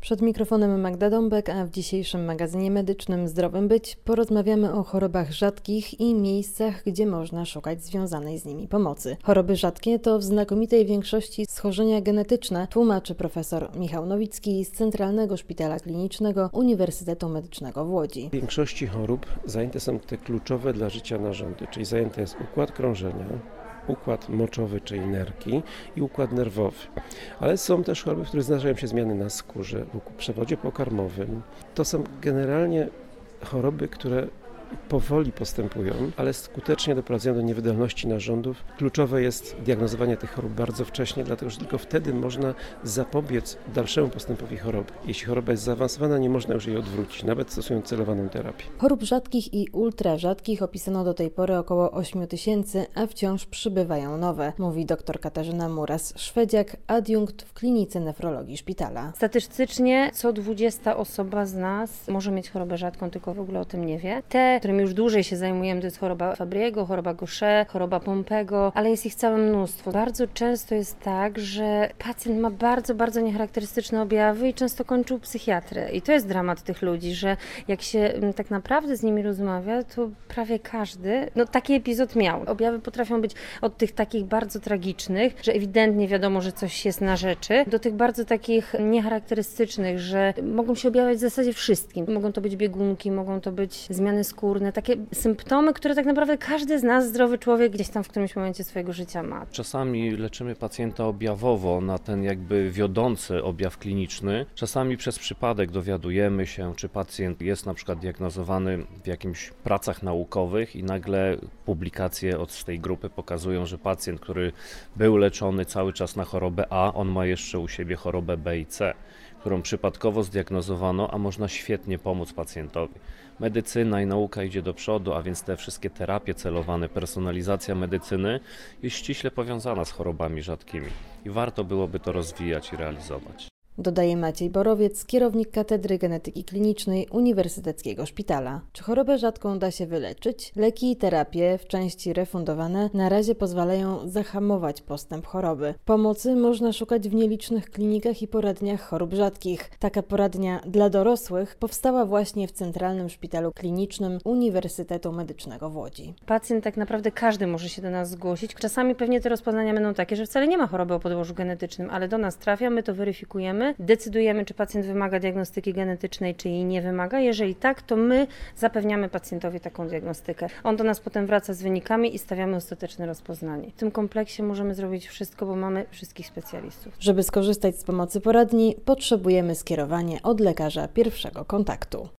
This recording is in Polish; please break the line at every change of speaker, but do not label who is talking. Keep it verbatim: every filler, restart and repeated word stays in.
Przed mikrofonem Magda Dąbek, a w dzisiejszym magazynie medycznym Zdrowym Być porozmawiamy o chorobach rzadkich i miejscach, gdzie można szukać związanej z nimi pomocy. Choroby rzadkie to w znakomitej większości schorzenia genetyczne, tłumaczy profesor Michał Nowicki z Centralnego Szpitala Klinicznego Uniwersytetu Medycznego w Łodzi.
W większości chorób zajęte są te kluczowe dla życia narządy, czyli zajęty jest układ krążenia, układ moczowy, czyli nerki i układ nerwowy. Ale są też choroby, w których zdarzają się zmiany na skórze, w przewodzie pokarmowym. To są generalnie choroby, które powoli postępują, ale skutecznie doprowadzają do niewydolności narządów. Kluczowe jest diagnozowanie tych chorób bardzo wcześnie, dlatego że tylko wtedy można zapobiec dalszemu postępowi choroby. Jeśli choroba jest zaawansowana, nie można już jej odwrócić, nawet stosując celowaną terapię.
Chorób rzadkich i ultrarzadkich opisano do tej pory około ośmiu tysięcy, a wciąż przybywają nowe, mówi dr Katarzyna Muras-Szwedziak, adiunkt w klinice nefrologii szpitala.
Statystycznie co dwudziesta osoba z nas może mieć chorobę rzadką, tylko w ogóle o tym nie wie. Te, którymi już dłużej się zajmujemy, to jest choroba Fabriego, choroba Gaucher, choroba Pompego, ale jest ich całe mnóstwo. Bardzo często jest tak, że pacjent ma bardzo, bardzo niecharakterystyczne objawy i często kończy u psychiatry. I to jest dramat tych ludzi, że jak się tak naprawdę z nimi rozmawia, to prawie każdy no, taki epizod miał. Objawy potrafią być od tych takich bardzo tragicznych, że ewidentnie wiadomo, że coś jest na rzeczy, do tych bardzo takich niecharakterystycznych, że mogą się objawiać w zasadzie wszystkim. Mogą to być biegunki, mogą to być zmiany skórne, takie symptomy, które tak naprawdę każdy z nas, zdrowy człowiek, gdzieś tam w którymś momencie swojego życia ma.
Czasami leczymy pacjenta objawowo na ten jakby wiodący objaw kliniczny. Czasami przez przypadek dowiadujemy się, czy pacjent jest na przykład diagnozowany w jakimś pracach naukowych i nagle publikacje od tej grupy pokazują, że pacjent, który był leczony cały czas na chorobę A, on ma jeszcze u siebie chorobę B i C, którą przypadkowo zdiagnozowano, a można świetnie pomóc pacjentowi. Medycyna i nauka idzie do przodu, a więc te wszystkie terapie celowane, personalizacja medycyny jest ściśle powiązana z chorobami rzadkimi i warto byłoby to rozwijać i realizować.
Dodaje Maciej Borowiec, kierownik Katedry Genetyki Klinicznej Uniwersyteckiego Szpitala. Czy chorobę rzadką da się wyleczyć? Leki i terapie, w części refundowane, na razie pozwalają zahamować postęp choroby. Pomocy można szukać w nielicznych klinikach i poradniach chorób rzadkich. Taka poradnia dla dorosłych powstała właśnie w Centralnym Szpitalu Klinicznym Uniwersytetu Medycznego w Łodzi.
Pacjent tak naprawdę każdy może się do nas zgłosić. Czasami pewnie te rozpoznania będą takie, że wcale nie ma choroby o podłożu genetycznym, ale do nas trafia, my to weryfikujemy. Decydujemy, czy pacjent wymaga diagnostyki genetycznej, czy jej nie wymaga. Jeżeli tak, to my zapewniamy pacjentowi taką diagnostykę. On do nas potem wraca z wynikami i stawiamy ostateczne rozpoznanie. W tym kompleksie możemy zrobić wszystko, bo mamy wszystkich specjalistów.
Żeby skorzystać z pomocy poradni, potrzebujemy skierowania od lekarza pierwszego kontaktu.